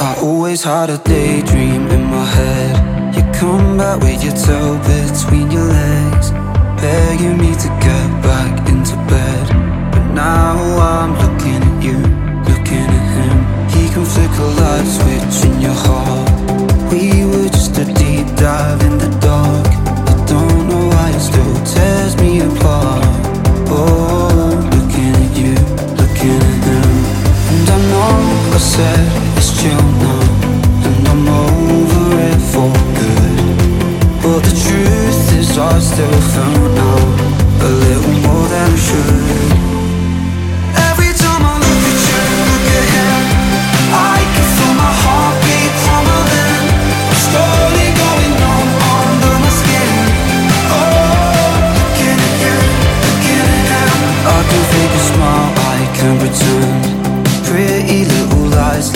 I always had a daydream in my head. You come back with your tail between your legs, begging me to get back into bed. But now I'm looking at you, looking at him. He can flick a light switch in your heart. We were just a deep dive in the dark. I don't know why it still tears me apart. Oh, looking at you, looking at him. And I know I said it's chill now, and I'm over it for good. But the truth is I still feel now a little more than I should. Every time I look at you, look at him, I can feel my heartbeat trembling, slowly going on under my skin. Oh, looking at you, looking at him. I can fake a smile, I can pretend. Pretty little lies